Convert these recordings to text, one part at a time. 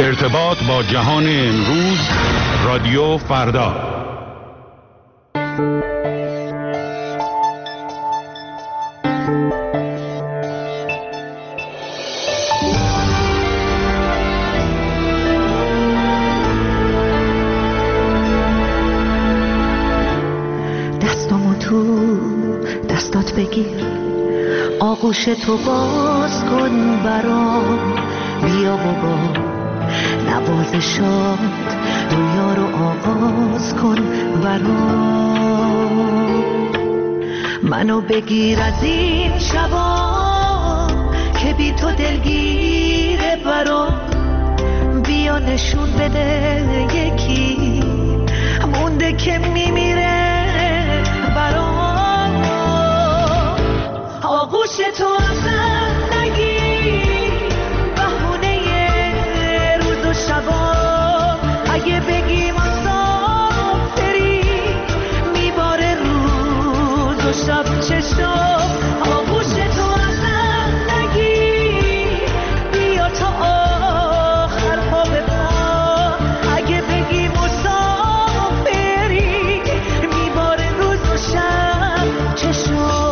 ارتباط با جهان امروز، رادیو فردا. دستامو تو دستات بگیر، آغوش تو باز کن برام، بیا و با نوازشات رویا رو آغاز کن برام. منو بگیر از این شبا که بی تو دلگیره برام، بیا نشون بده یکی مونده که میمیره برام. آغوش تو ازم نگیر، بهونه روز و شبا، اگه بگی مسافری میباره روز و شب چشم. آغوش تو ازم نگیر، بیا تا آخر پا به پا، اگه بگی مسافری میباره روز و شب چشم.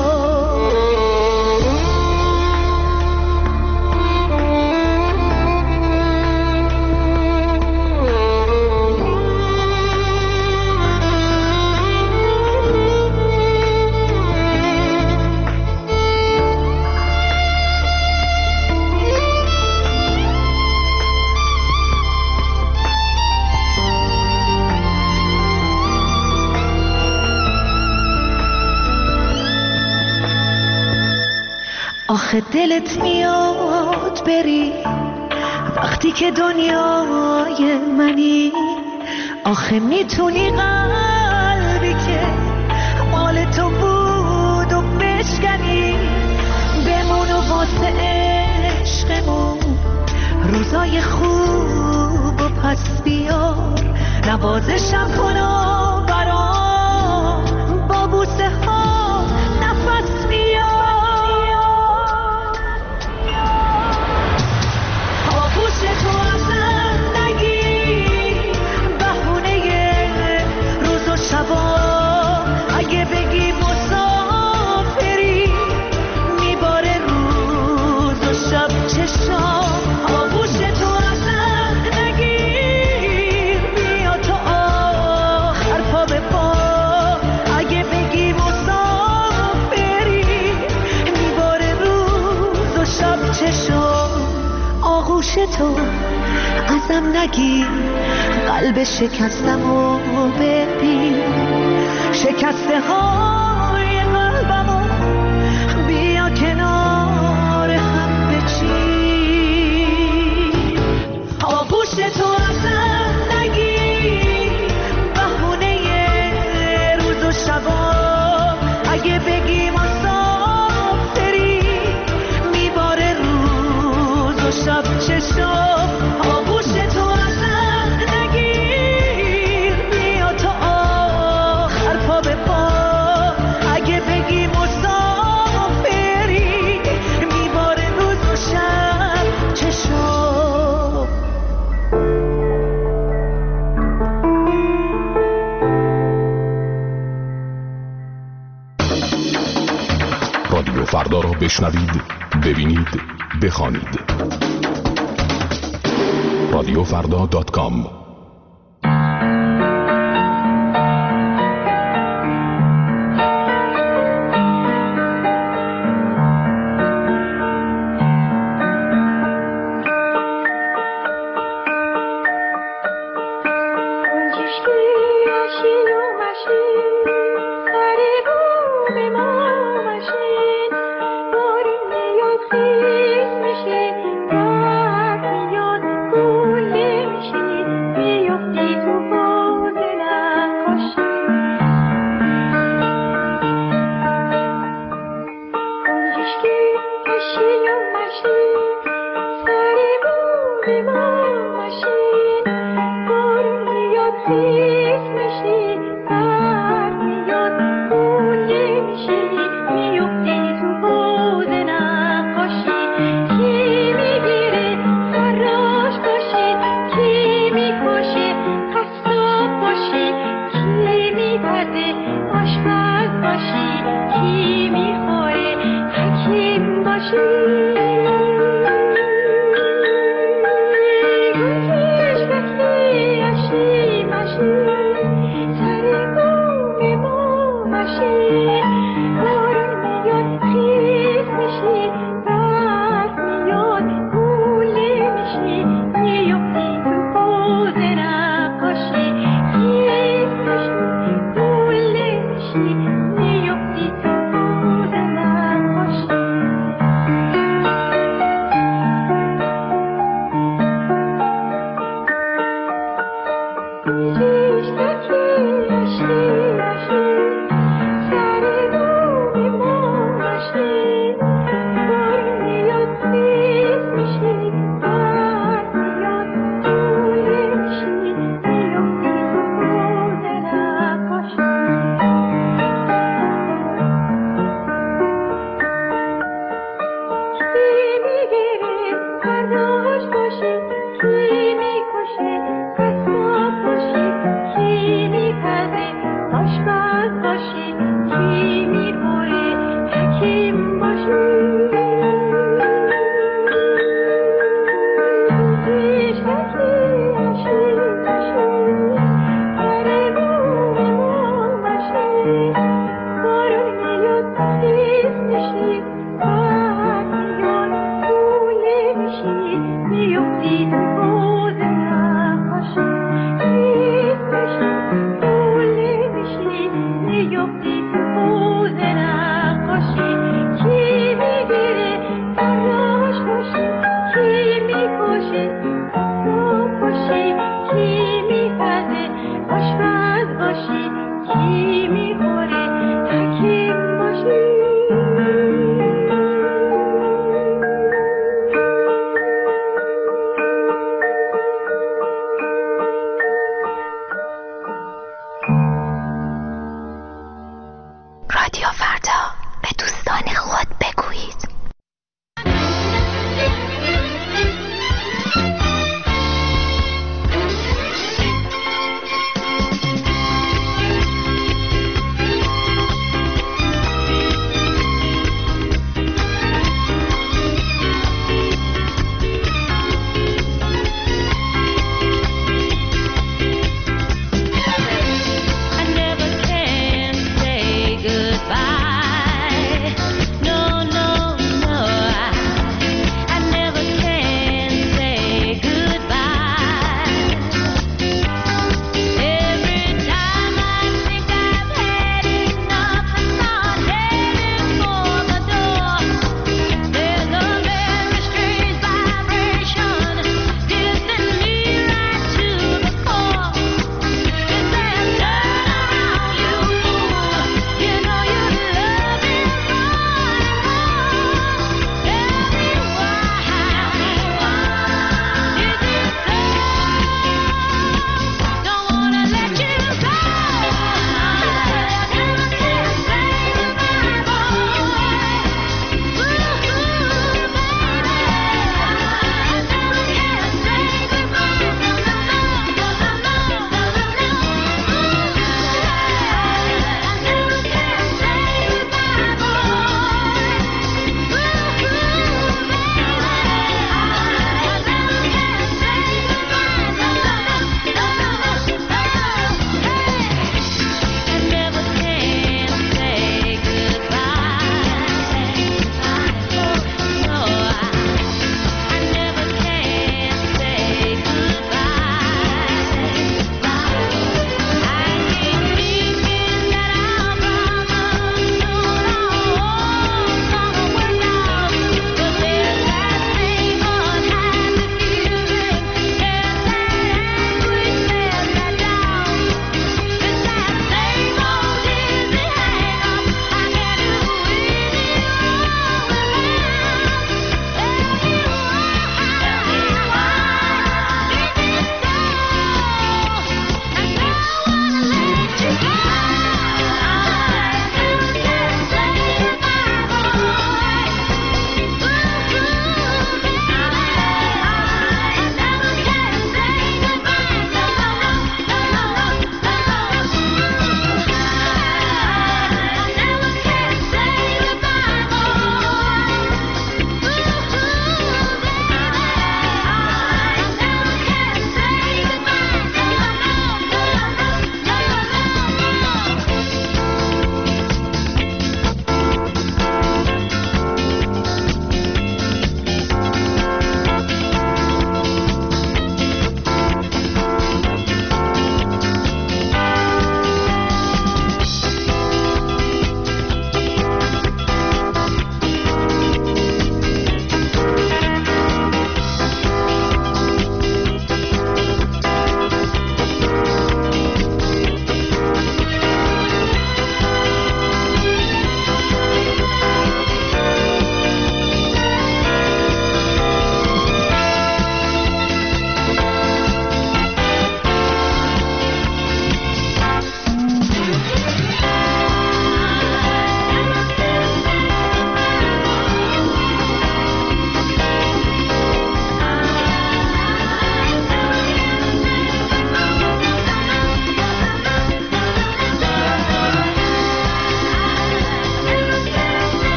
آخه دلت میاد بری وقتی که دنیای منی، آخه میتونی قلبی که مال تو بود و بشکنی، بمون و واسه عشقمون روزای خوب و پس بیار، نوازشم کن و برام با بوسه ها نفس بیار. آغوش تو ازم نگیر، بهونه روز و شبا، اگه بگی مسافری میباره روز و شب چشم. آغوش تو ازم نگیر، بیا تا آخر پا به پا، اگه بگی مسافری میباره روز و شب چشم. آغوش تو ازم نگیر، قلب شکستمو ببین، شکسته های قلبمو بیا کنار هم بچین. آغوش تو ازم نگیر، بهونه روز و شبا، اگه بگی مسافری میباره روز و شب چشم. آغوش تو ازم نگیر، بیا تا آخر پا به پا، اگه بگی مسافری میباره روز و شب چشم. رادیو فردا را بشنوید، ببینید، بخوانید. رادیوفردا.com. نداشت باشی کی میکشه قصاب باشی کی میپزه آشپز باشی کی میخوره حکیم باشی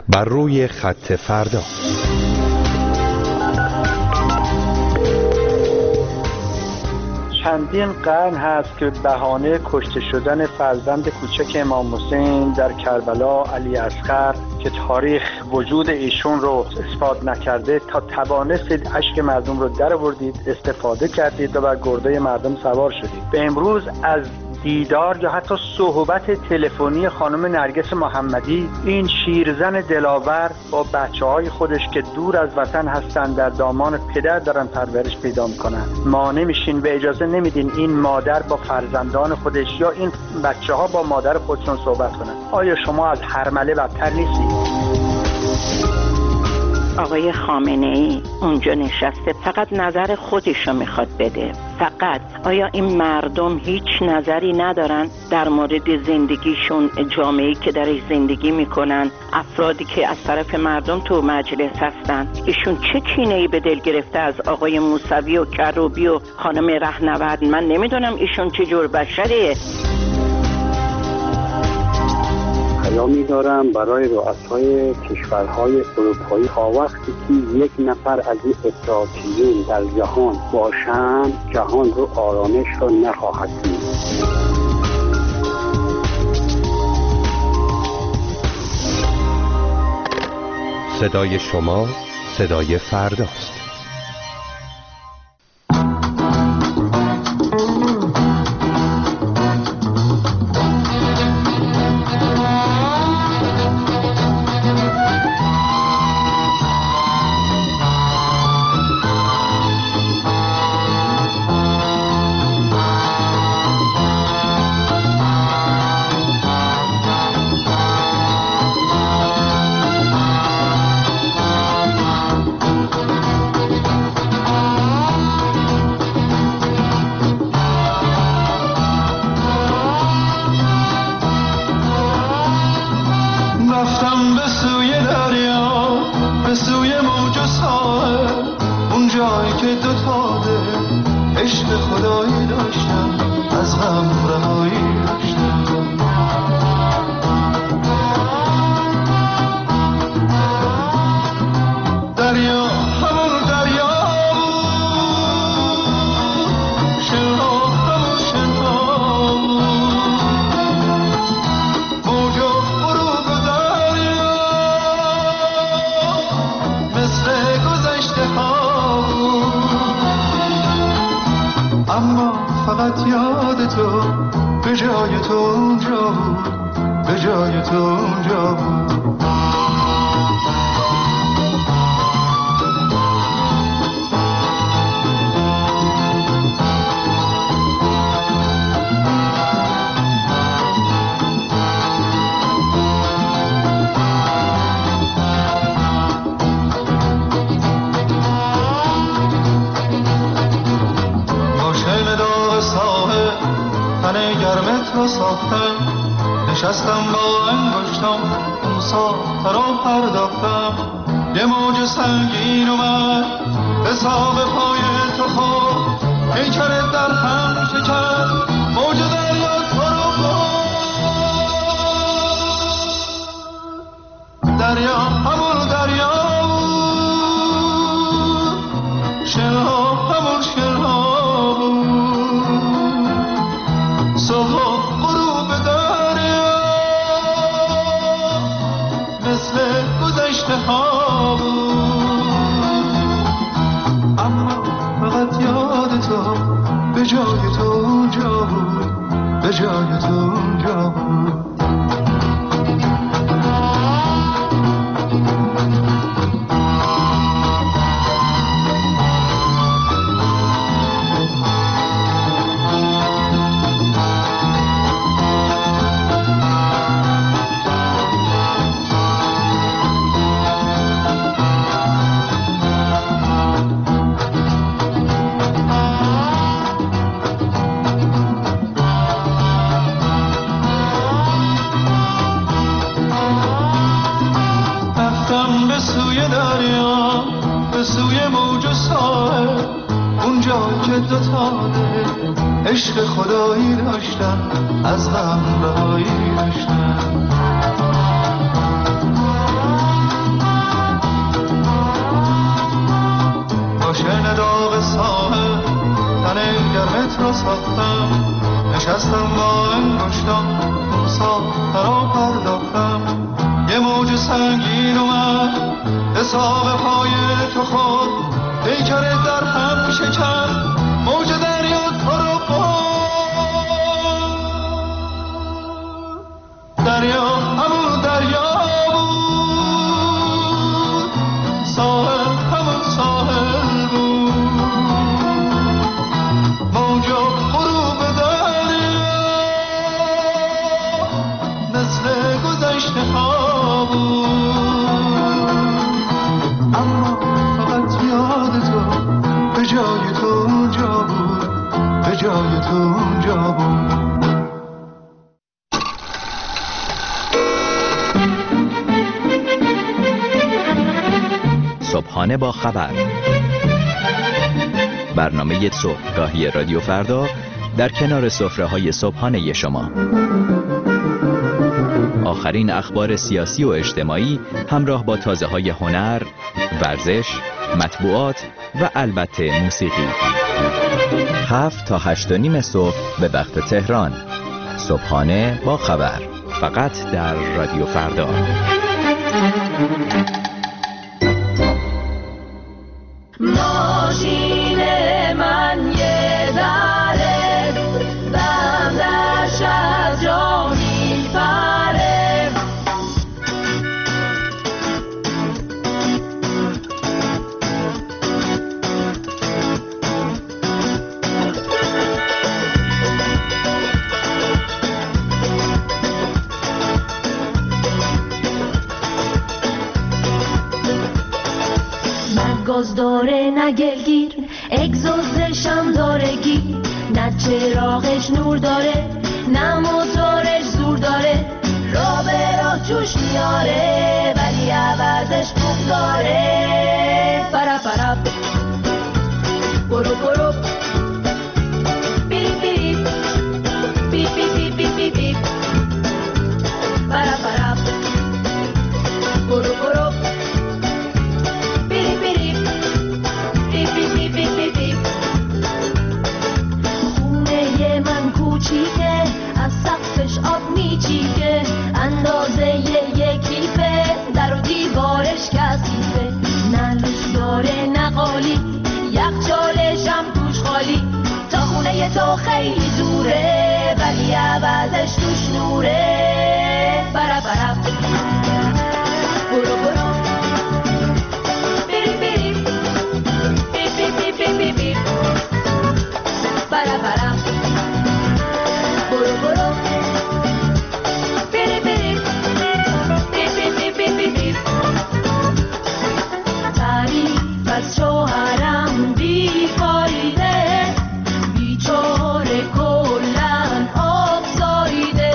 بر روی خط فردا. چندین قرن هست که بهانه کشته شدن فرزند کوچک امام حسین در کربلا علی اصغر که تاریخ وجود ایشون رو اثبات نکرده تا توانستید اشک مردم رو در آوردید، استفاده کردید و بر گرده مردم سوار شدید. به امروز از دیدار یا حتی صحبت تلفنی خانم نرگس محمدی، این شیرزن دلاور با بچه‌های خودش که دور از وطن هستن در دامان پدر دارن پرورش پیدا میکنن، ما نمیشین و اجازه نمیدین این مادر با فرزندان خودش یا این بچه‌ها با مادر خودشون صحبت کنن. آیا شما از هرمله بدتر نیستید؟ آقای خامنه‌ای اونجا نشسته، فقط نظر خودشو میخواد بده. فقط آیا این مردم هیچ نظری ندارن در مورد زندگیشون، جامعه‌ای که درش زندگی میکنن، افرادی که از طرف مردم تو مجلس هستن؟ ایشون چه کینه‌ای به دل گرفته از آقای موسوی و کروبی و خانم رهنورد؟ من نمیدونم ایشون چه جور بشریه. پیامی دارم برای رؤسای کشورهای اروپایی تا وقتی که یک نفر از این اطلاعاتیون در جهان باشند، جهان رو آرامش رو نخواهد دید. صدای شما صدای فرداست. نشستم با انگشتم اون ساعت را پرداختم، یه موج سنگین اومد حساب پای تو خود، پیکرت در هم شکست، موج دریا تو رو خود، دریا همون دریا بود، شنها همون شنها بود، صبح غروب دریا مثل گذشته ها بود، اما فقط یاد تو به جای تو اونجا بود، به جای تو اونجا بود. عشق خدایی داشتم، از غم رهایی داشتم. نشستم با انگشتم مسافر را پرداختم یه موج سنگین اومد حساب پای تو خود پیکرت در هم شکست موج دریا تو رو دریا همون دریا بود ساحل همون ساحل بود موجا غروب دریا مثل گذشته ها بود اما فقط یاد تو به جای تو اونجا بود به جای تو اونجا بود صبحانه با خبر، برنامه صبحگاهی رادیو فردا در کنار سفره‌های صبحانه شما. آخرین اخبار سیاسی و اجتماعی همراه با تازه‌های هنر، ورزش، مطبوعات و البته موسیقی. 7 تا 8:30 صبح به وقت تهران. صبحانه با خبر، فقط در رادیو فردا. ماشین من یه ذره بندش از جا میپره گاز داره نه گلگیر اگزوزشم داره گیر نه چراغش نور داره نه موتورش زور داره را به راه جوش میاره ولی عوضش بوم داره پرا پرا برو برو بیری بیری بی بی بی بی بی بی پرا پرا برو برو خونه من کوچیکه از سقفش آب میچیکه اندازه یکیفه در و دیوارش کثیفه نه لوش داره نه قالی یخچالش هم توش خالی تا خونه تو خیلی دوره ولی عوضش توش نوره برا برا برو برو بیری بیری بی بی بی بی بی بی برا برا برو برو بیری بیری بی بی بی بی بی بی تعریف از شوهرم بیکاریده بیچاره کلن آب زاییده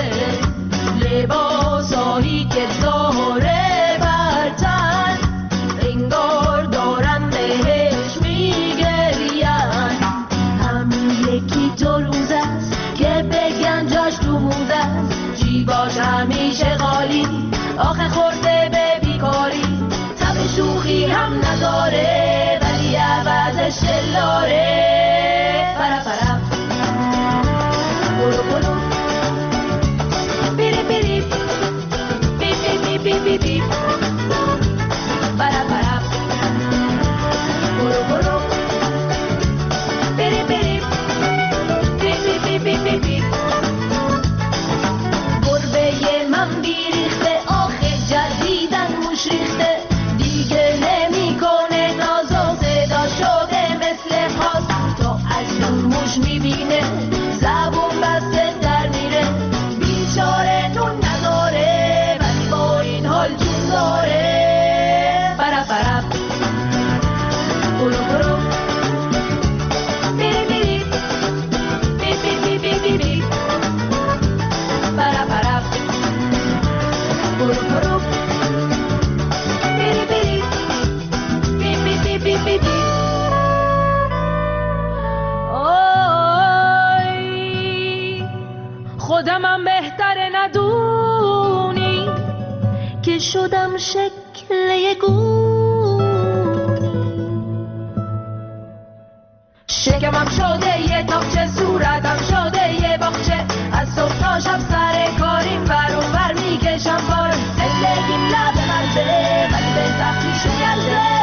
لباسایی که داره برتن انگار دارم بهش میگرین همین یکی دو روز است که بگن جاش تو موزه است جیباش همیشه خالی آخه خورده به بیکاری تب شوخی هم نداره ولی عوضش دلاره پرا پرا برو برو بیری بیری بی بی بی بی بی بی پرا پرا برو برو بیری بیری بی بی بی بی بی بی گربه من بیریخته آخه جدیدن موش ریخته دیگه نمیکنه ناز و صدا شده مثل خاص تا از اون موش میبینه زبون بسته در میره بیچاره نون نداره ولی با این حال جون داره پرا پرا برو برو بیری بیری بی بی بی بی بی بی پرا پرا برو برو بیری بیری بی بی بی بی بی بی آی خودمم بهتره ندونی که شدم شکل یه گون شکمم شده یه تاقچه صورتم شده شب سر کاریم بر اون بر میکشم بار زندگیم لب مرزه ولی به زخمی شکنده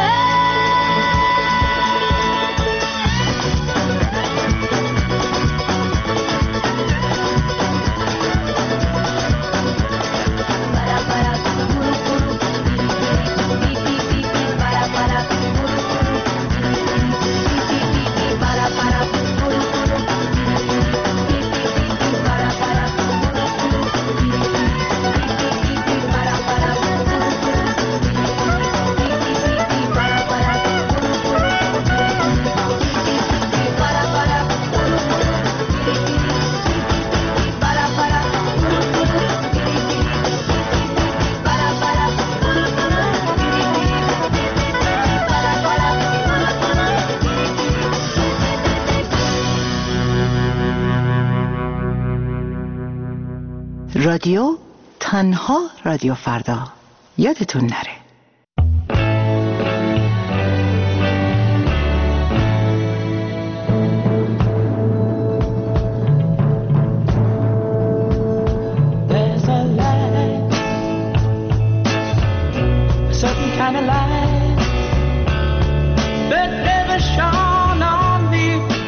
رادیو تنها رادیو فردا یادتون نره. There's a light, a certain kind of light that never shone on me.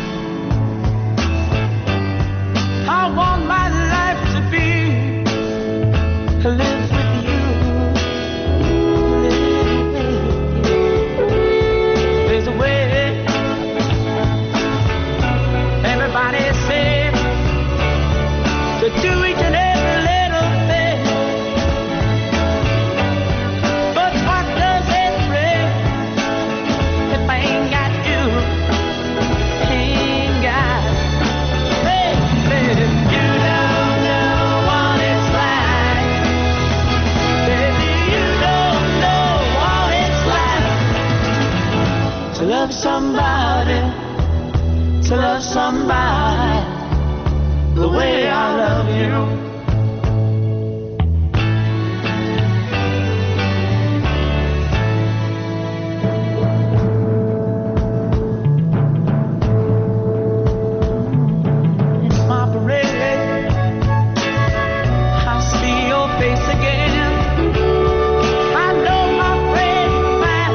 I want my life to be to live with you, live with you. There's a way. Everybody says to do each and every little thing, but what does it bring if I ain't got you? Ain't got, baby, you don't know what it's like. Baby, you don't know what it's like to love somebody, to love somebody the way I love you. It's my parade. I see your face again. I know my friend man.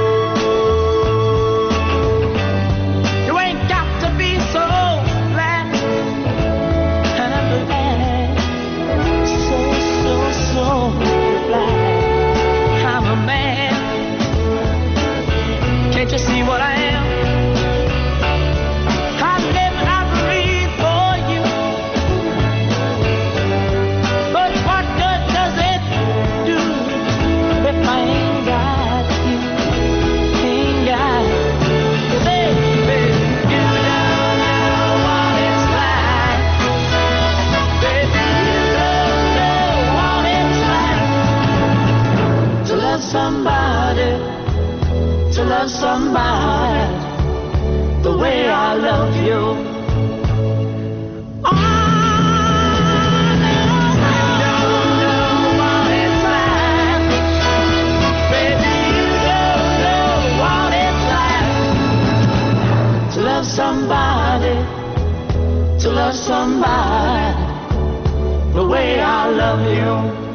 You ain't got to be so glad. And I'm glad. So glad. I'm a man. Can't you see what I am? I live and I breathe for you. But what good does it do if I ain't got you? Ain't got you, baby. You don't know what it's like. Baby, you don't know what it's like to love somebody, to love somebody the way I love you. Oh, no, you don't know what it's like. Baby, you don't know what it's like to love somebody, to love somebody the way I love you.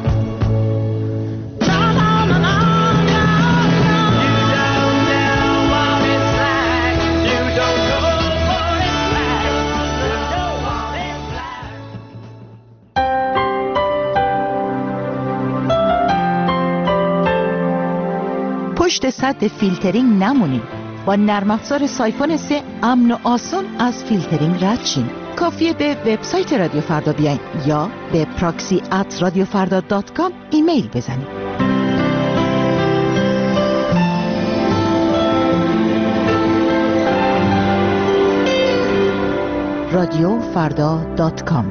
No, no, no, no, no, no. You don't know what it's like. You don't know what it's like. You know what it's like. پشت سد فیلترینگ نمونین. با نرم افزار سایفون 3 امن و آسان از فیلترینگ رد شین. کافیه به وبسایت رادیو فردا بیاین یا به proxy@radiofarda.com ایمیل بزنید. radiofarda.com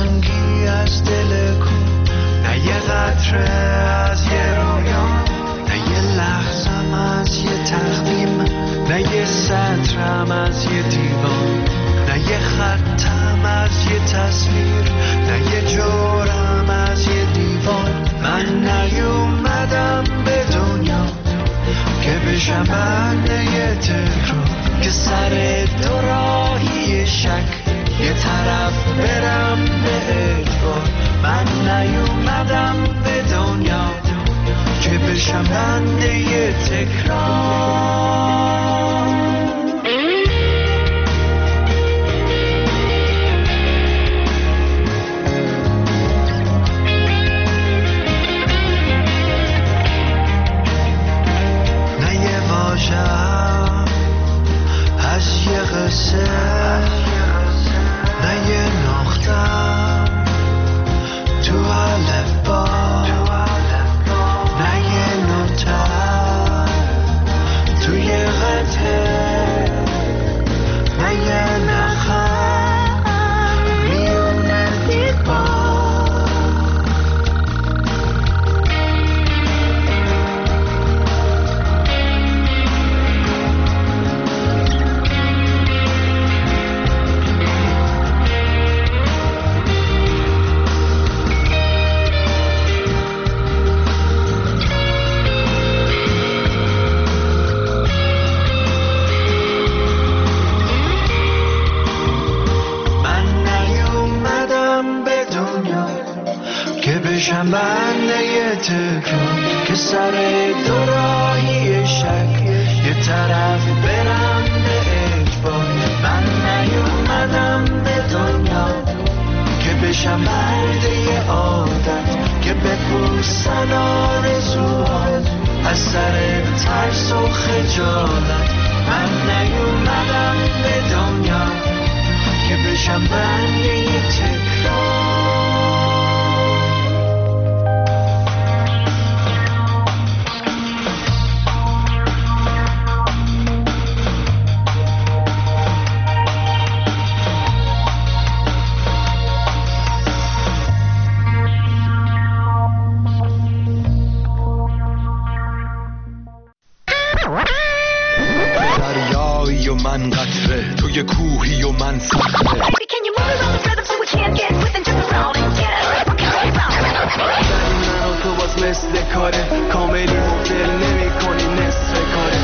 سنگی از دل کو، نه یه قطره از یه رویا، نه یه لحظم از یه تقدیم، نه یه سطرم از یه دیوان، نه یه خطم از یه تصویر، نه یه جورم از یه دیوان. من نیومدم به دنیا که بشم بنده یه تکرار، که سر دو راهی شک یه طرف برم به اجبار. من نیومدم به دنیا که بشم بنده یه تکرار. نه یه واژه‌ام از یه قصه، نه یه نقطه‌ام تو الفبا، نه یه نوتم توی قطعه، نه یه نخم میونه دیوار. بشم بنده یه تکرار، که سر دو راهی شک یه طرف برم به اجبار. من نیومدم به دنیا که بشم بنده یه عادت، که بپوسن آرزوها از سر ترس و خجالت. من نیومدم به دنیا که بشم بنده یه تکرار. دریایی و من قطره، توی کوهی و من صخره. در این من و تو باز مثل کاره، کاملی مبدل نمی کنی نصف کاره.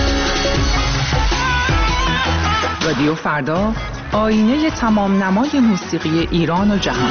رادیو فردا، آینه تمام نمای موسیقی ایران و جهان.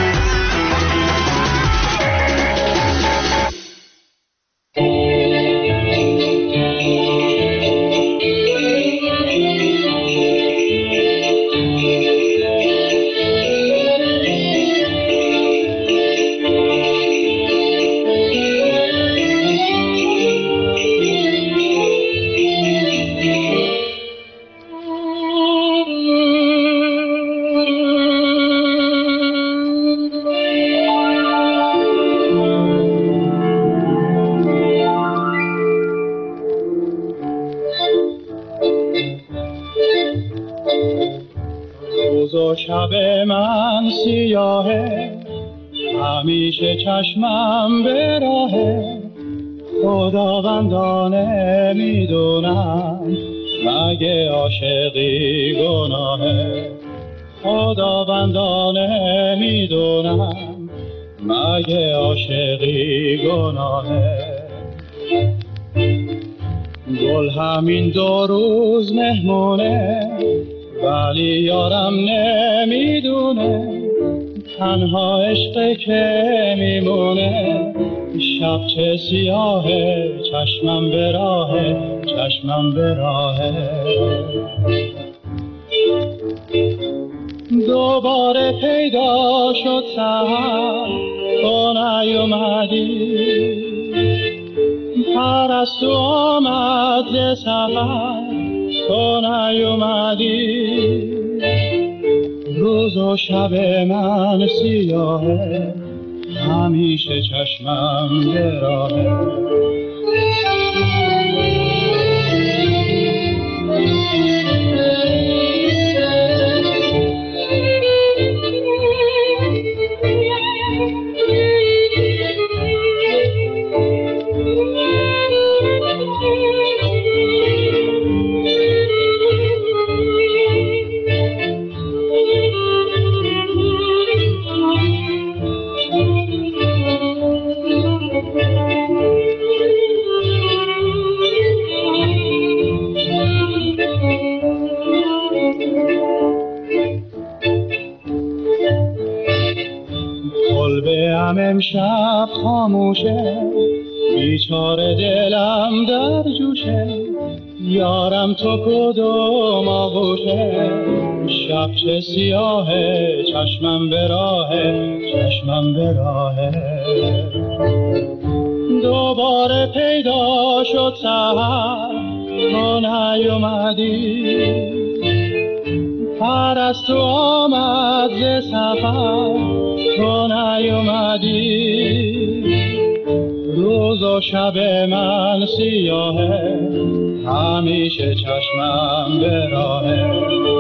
شب من سیاهه، همیشه چشمم به راهه. خداوندانه میدونم مگه عاشقی گناهه. خداوندانه میدونم مگه عاشقی گناهه. گل همین 2 روز مهمونه، ولی یارم نمیدونه تنها عشق که میمونه. شب چه سیاهه، چشمم به راهه، چشمم به راهه. دوباره پیدا شد سحر، تو نیومدی. پرستو آمد ز سفر، تو نیومدی. روز و شب من سیاهه، همیشه چشمم به راهه. دلم امشب خاموشه، بیچاره دلم در جوشه، یارم تو کدوم آغوشه، شب چه سیاهه، چشمم به راهه، چشمم به راهه. دوباره پیدا شد سحر، تو نیومدی، پرستو آمد ز سفر، تو نیومدی، روز و شب من سیاهه، همیشه چشمم به راهه.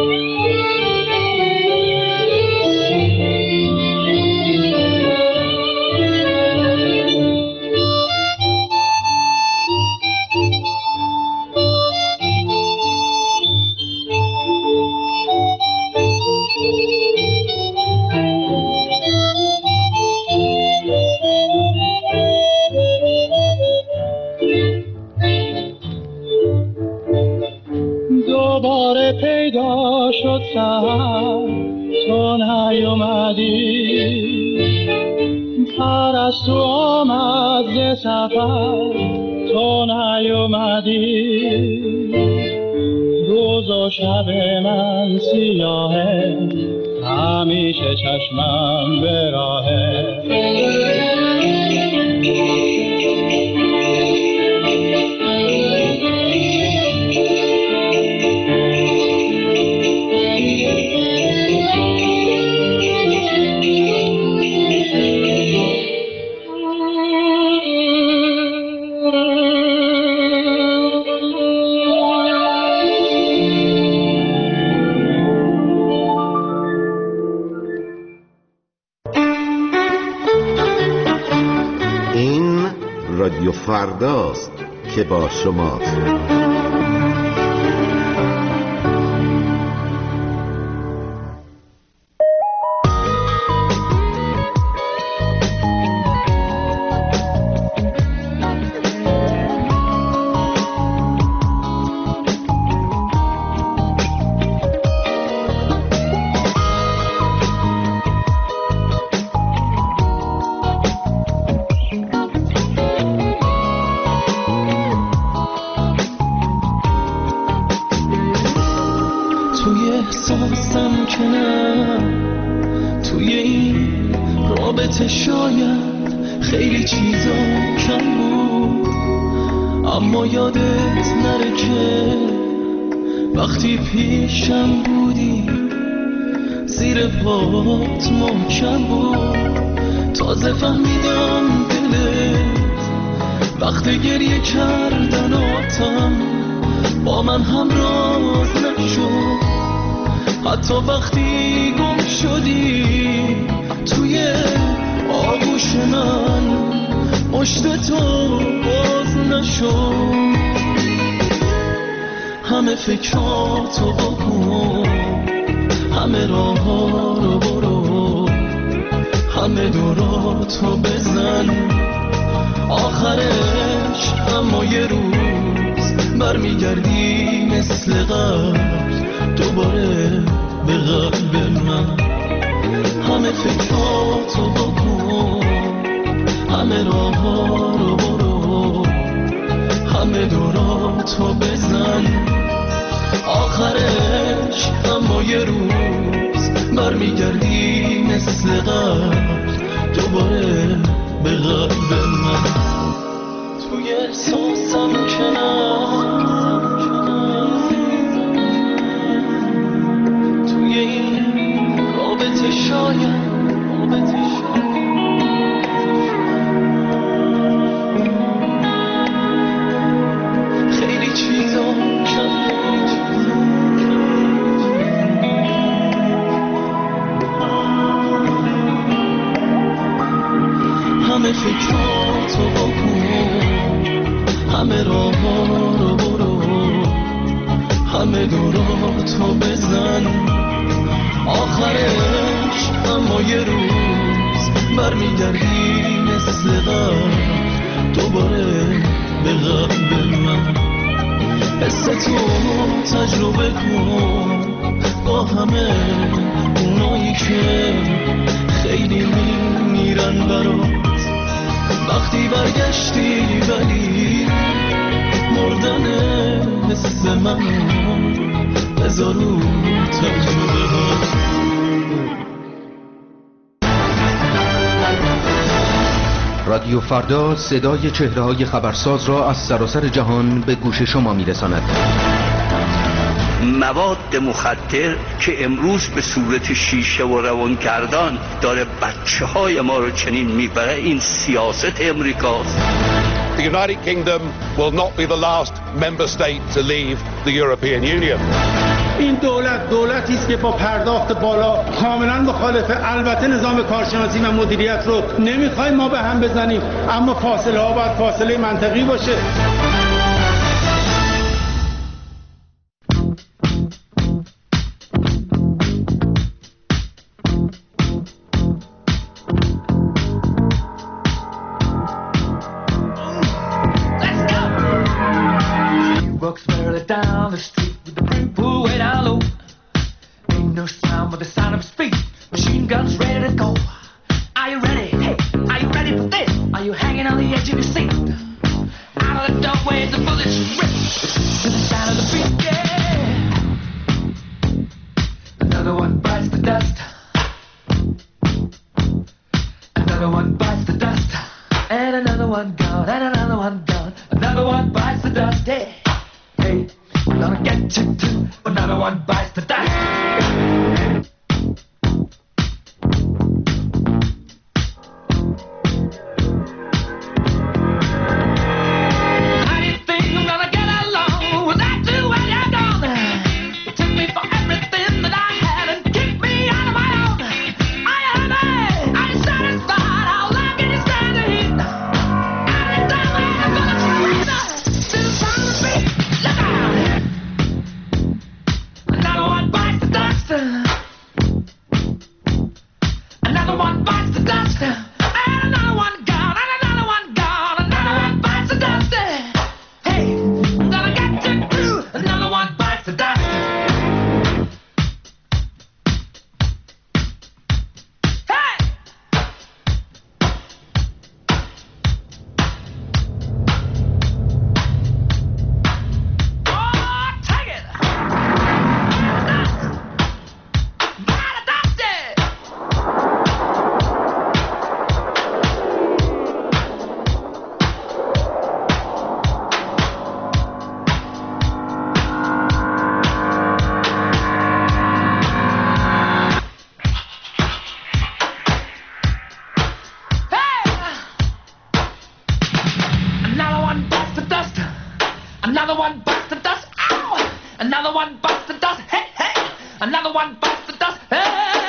دوباره پیدا شد سحر، تو نیومدی، پرستو آمد ز سفر، تو نیومدی، روز و شب من سیاهه، همیشه چشمم به راهه. رادیو فرداست که با شماست. شاید خیلی چیزا کم بود، اما یادت نره که وقتی پیشم بودی زیر پات محکم بود. تازه فهمیدم دلت وقت گریه کردن آتم با من همراز نشد، حتی وقتی گم شدی توی آغوش من پشت تو باز نشد. همه فکراتو بکن، همه راه ها رو برو، همه دوراتو بزن، آخرش اما یه روز برمیگردی مثل قبل دوباره به قلب من. همه فکراتو بکن، همه راه ها رو برو، همه دوراتو بزن، آخرش اما یه روز برمیگردی مثل قبل دوباره به قلب من. توی احساسم کنم، توی این رابطه شاید خیلی چیزا همه فکراتو بکن، همه راه ها رو برو، همه دوراتو بزن، آخرش اما یه روز برمیگردی مثل قبل دوباره به قلب من. حس تو تجربه کن با همه اونایی که خیلی میمیرن برات دارو تجربه ها. رادیو فردا صدای چهره‌های خبرساز را از سراسر جهان به گوش شما می‌رساند. مواد مخدر که امروز به صورت شیشه و روانگردان داره بچه‌های ما رو چنین میبره، این سیاست امریکاست. The United Kingdom will not be the last member state to leave the European Union. این دولتی است که با پرداخت بالا کاملا مخالفه. البته نظام کارشناسی و مدیریت رو نمیخوایم ما به هم بزنیم، اما فاصله ها باید فاصله منطقی باشه. Down the street with the brim pulled way down low. Ain't no sound but the sound of speed. Machine guns ready to go. Are you ready? Hey, are you ready for this? Are you hanging on the edge of your seat? Out of the doorway, the bullets rip to the sound of the beat. Yeah. Another one bites the dust. Another one bites the dust. And another one gone. And another one gone. Another one bites the dust. Hey. Hey, we're gonna get you too. Another one bites the dust. How do you think I'm gonna get along without you when you're gone? You took me for everything that I had and kicked me out of my own. Are you happy? Are you satisfied? How long can you stand the heat? Anytime I'm gonna freeze up to the sound of beat. Another one bites the dust. Another one bites the dust. And another one gone. And another one gone. Another one bites the dust. Hey, I'm gonna get you through. Another one bites the dust. Hey! Oh, take it! Another one bites the dust. Another one bites the dust. Ow! Another one bites the dust. Hey, hey! Another one bites the dust. Hey!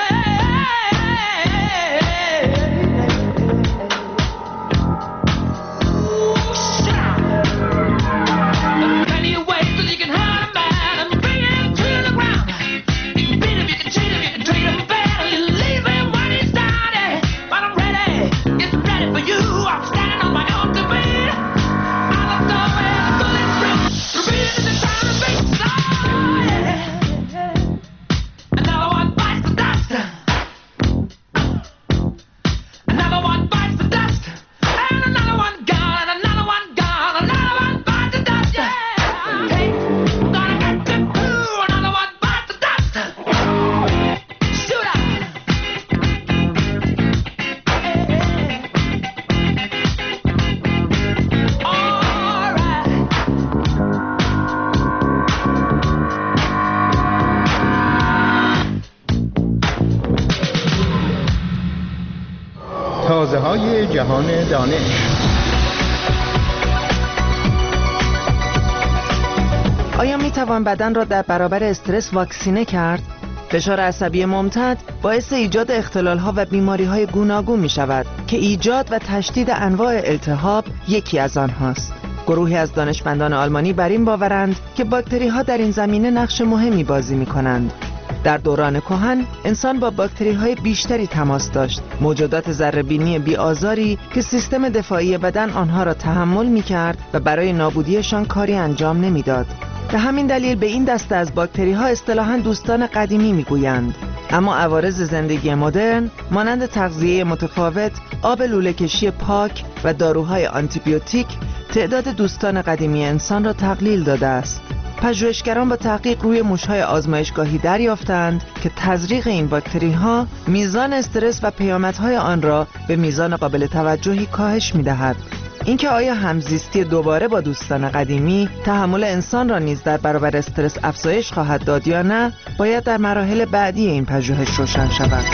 Ooh, shut up! There are plenty of ways that you can hurt a man and bring him to the ground. You can beat him, you can cheat him, you can treat him bad, or you leave him when he's down. But I'm ready, get ready for you. I'm standing on my own two feet. Out of the way, the bullets rip, repeating the sound of beats. Oh, yeah. Another one bites the dust. Another one bites the dust. And another one gone. And another one gone. Another one bites the dust. Yeah. Hey, I'm gonna get you through. Another one bites the dust. Shoot up. All right. تازه‌های جهان دانش. آیا می توان بدن را در برابر استرس واکسینه کرد؟ فشار عصبی ممتد باعث ایجاد اختلال‌ها و بیماری‌های گوناگون می‌شود که ایجاد و تشدید انواع التهاب یکی از آنهاست. گروهی از دانشمندان آلمانی بر این باورند که باکتری‌ها در این زمینه نقش مهمی بازی می‌کنند. در دوران کهن انسان با باکتری‌های بیشتری تماس داشت، موجودات ذره‌بینی بی‌آزاری که سیستم دفاعی بدن آنها را تحمل می‌کرد و برای نابودیشان کاری انجام نمی‌داد. به همین دلیل به این دسته از باکتری‌ها اصطلاحاً دوستان قدیمی می‌گویند. اما عوارض زندگی مدرن مانند تغذیه متفاوت، آب لوله‌کشی پاک و داروهای آنتیبیوتیک تعداد دوستان قدیمی انسان را تقلیل داده است. پژوهشگران با تحقیق روی موش‌های آزمایشگاهی دریافتند که تزریق این باکتری‌ها میزان استرس و پیامدهای آن را به میزان قابل توجهی کاهش می‌دهد. اینکه آیا همزیستی دوباره با دوستان قدیمی تحمل انسان را نیز در برابر استرس افزایش خواهد داد یا نه، باید در مراحل بعدی این پژوهش روشن شود.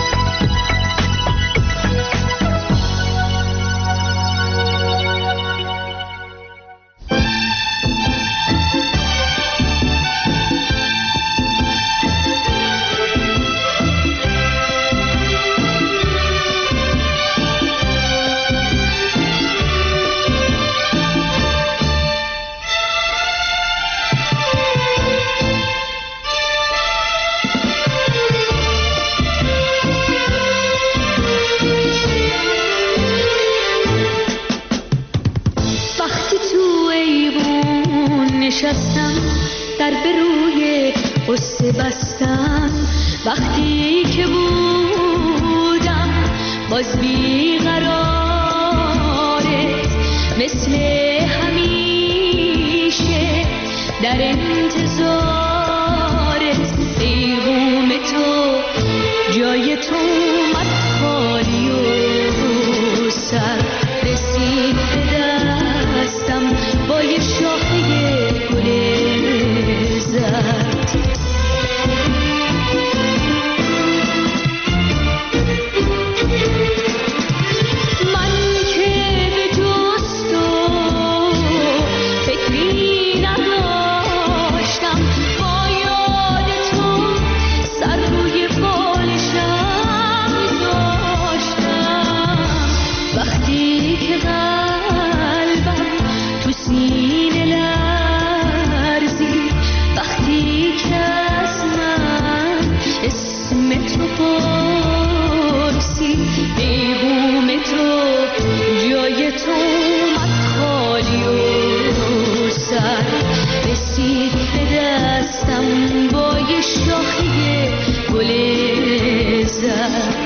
در بروی قصه بستم، وقتی که بودم باز بیقرارت، مثل همیشه در انتظارت، پیغام تو جای تو اومد خالی و سر رسید به دستم با یه شاخه گل زرد. من که به جز تو فکری نداشتم، با یاد تو سر روی بالشم داشتم، وقتی که قلبم تو سینه لرزید، وقتی که از من اسم تو پرسید، پیغام تو جای تو اومد خالی و سر رسید به دستم با یه شاخه گل زرد.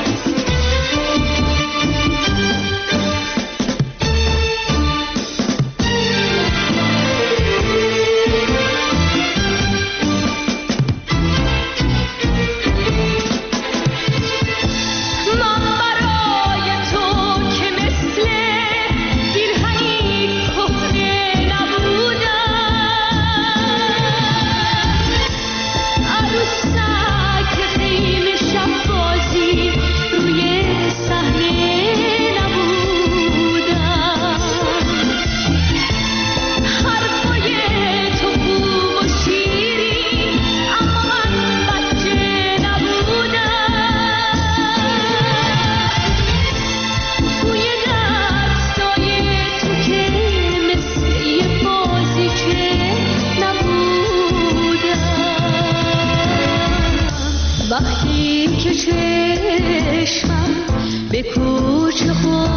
وقتی که چشمم به کوچه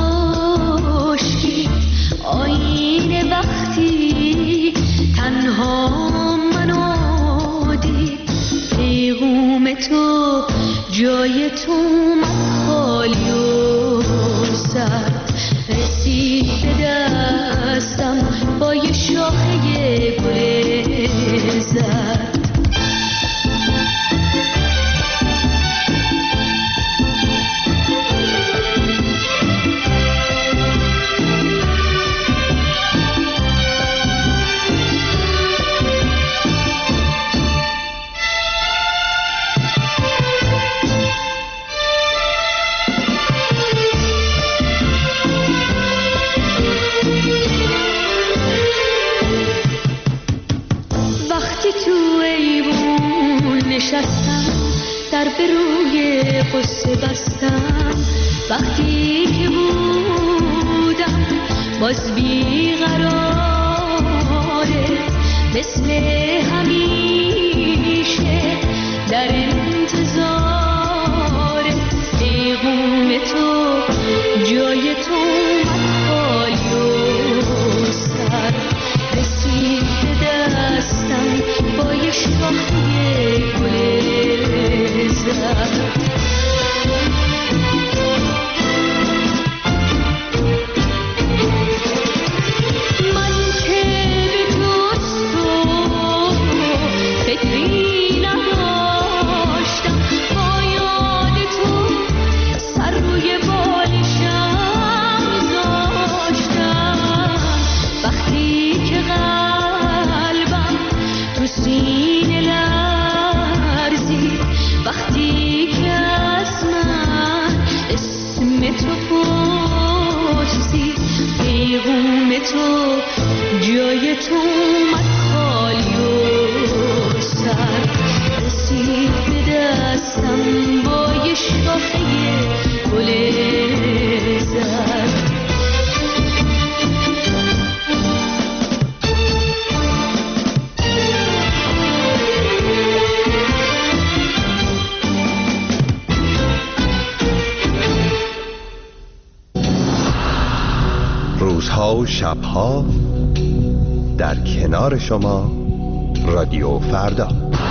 خشکی آینه، وقتی تنها منو دید، پیغام تو جای تو اومد خالی و سرد رسید به دستم با یه شاخه گل زرد. نشستم در به روی قصه بستم، وقتی که بودم باز بیقرارت، مثل همیشه در انتظارت، پیغام تو جای تو اومد خالی و سر رسید به دستم با یه شاخه گل زرد. من که به جز تو تو اومد خالی و سر رسید به دستم با یه شاخه گل زرد. روزها و شبها در کنار شما رادیو فردا.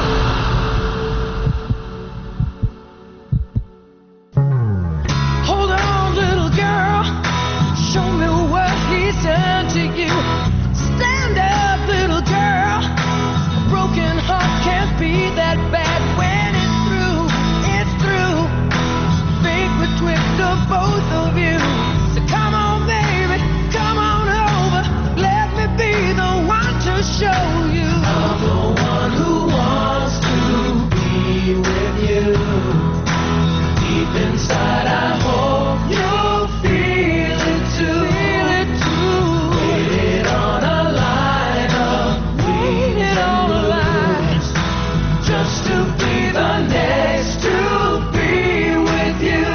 Hold on, little girl, show me what he's done to you. Stand up, little girl, a broken heart can't be that bad when it's through, it's through. Fate betwixt the both of you. So come on, baby, come on over, let me be the one to show you. I'm the one who wants to be with you. Deep inside I hope you'll feel it too. Feel it too. Waited on a line of waited on a line just to be the next to be with you.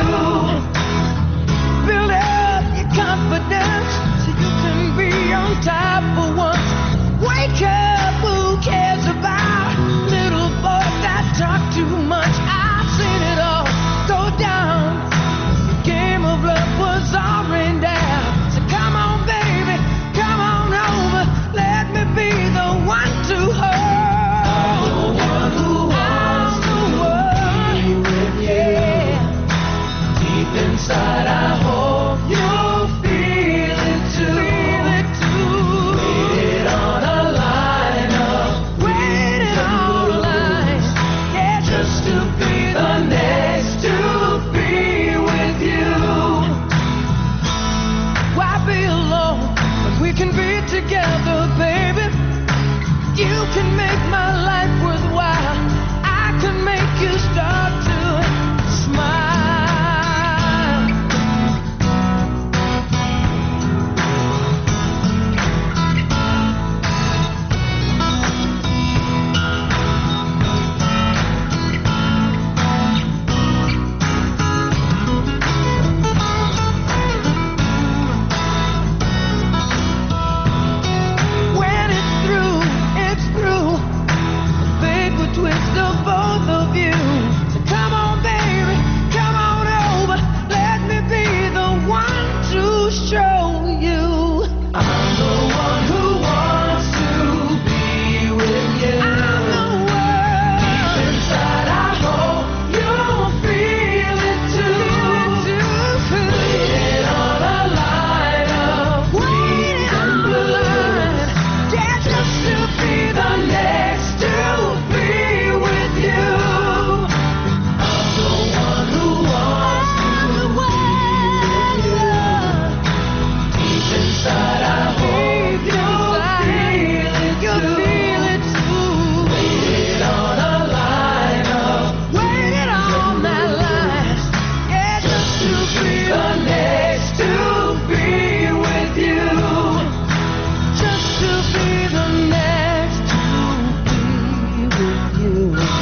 Build up your confidence so you can be on top for once. Wake up, who cares about little boys that talk too much? I've seen it all go down. The game of love was all rained down. So come on, baby, come on over. Let me be the one to hold. I'm the one who wants to be with you. Deep inside, I hope you'll feel it too. Feel it too. Waited on a line up, waited on a line, yeah, just to be the next to be with you. Why be alone when we can be together, baby? You can make my life worthwhile. I can make you start to smile. When it's through, it's through. Fate will twist the both of you. So come on, baby, come on over. Let me be the one to show you. I'm the one who wants to be with you. I'm the one. Deep inside, I hope you'll feel it too. Waited on a line of waiting on a line, yeah, just to be the next to be with you. I'm the one who wants to be with you. Deep inside, I hope you'll feel it too. Waited on a line of waited on that line, yeah, just to be the next to be with you. Just to be the next to be with you.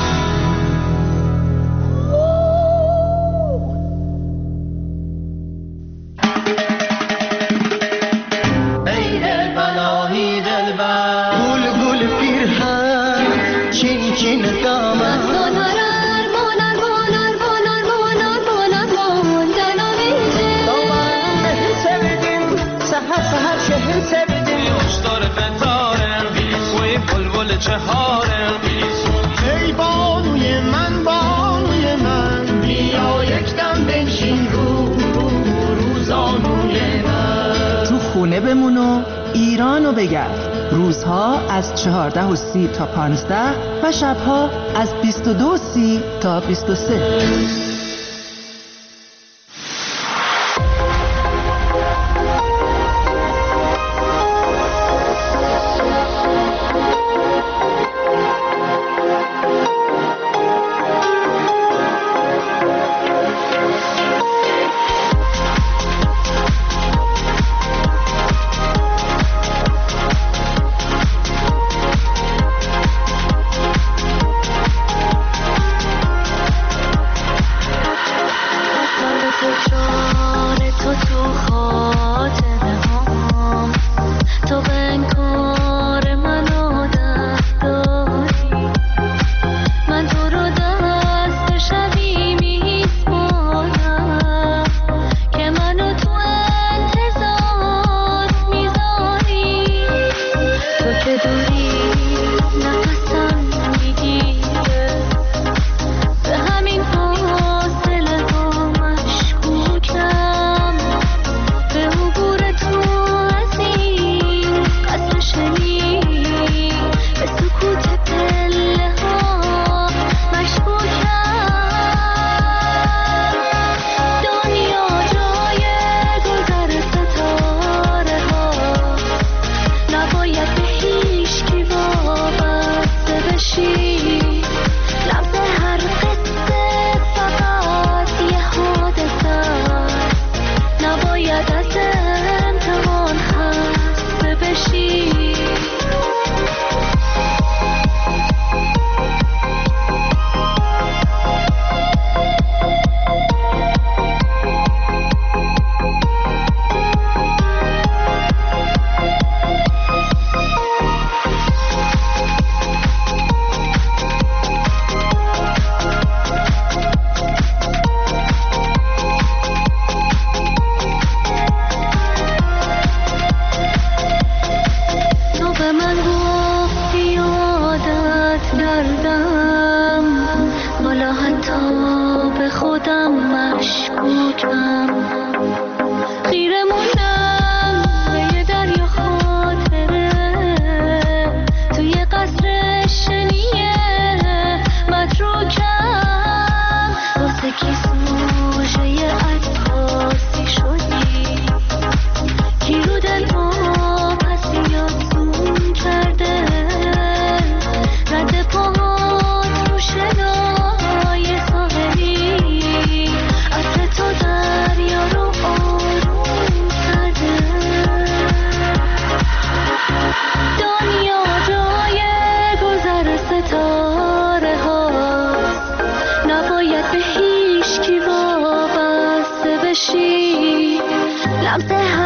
ای دلبر ای دلبر گل گل پیرهن چین چین دامن سهر شهر sevdim Kuşlar fetaren Ve bulbul çeharen ای بانوی من بیا یکدم بنشین رو زانوی من. تو خونه بمون و ایرانو بگرد. روزها از 14:30 تا 15 و شبها از 22:30 تا 23. تکرار تو خاطره هام، تو به انکار منو دست داری، من تو رو دست شبی میسپارم که منو تو انتظار میذاری. تو که دوری نفسم میگیره، به همین فاصله ها مشکوکم، به عبور تو از این قصر شنی، به سکوت پله ها مشکوکم. دنیا جای گذر ستاره ها، نباید به هیچ کی وابسته بشی، لمس هر قصه فقط یه حادثه، نباید از امتحان خسته بشی. تو به من گفتی عادت کردم، حالا حتی به خودم مشکوکم، خیره موندم به یه دریا خاطره، توی قصر شنیه متروکم، واسه کی سوژه عکاسی شدی، کی رو دل پسی یا زون کرده، رد پاهات رو شنای ساحلی، عطر تو دریا رو آروم کرده. دنیا جای گذر ستاره هاست، نباید به هیچ کی وابسته بشی، لمس